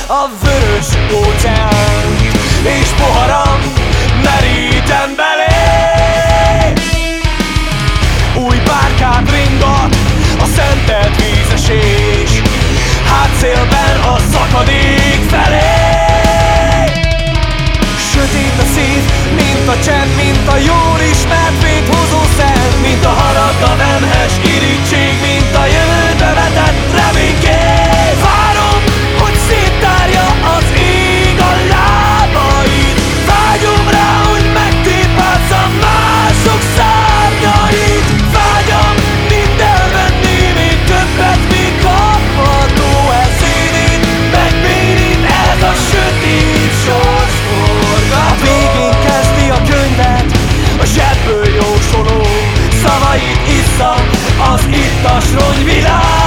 a vörös óceán, és poharam merítem belé. Új bárkát ringat a szentelt vízesés, hátszélben a szakadék felé. Sötét a szív, mint a csend, mint a jól ismert fényt hozó szent, mint a haragda nemhes irítség, mint a jövőbe vetett reménykép. Várom, hogy széttárja az ég a lábait, vágyom rá, hogy megtépálsz a mások szárnyait. Vágyam mind elvenni, még többet, még kapható eszénét, megbénít ez a sötét sorsforgat. A végén kezdi a könyvet a zsebből jósoló, szavait isszam az ittas rongyvilág.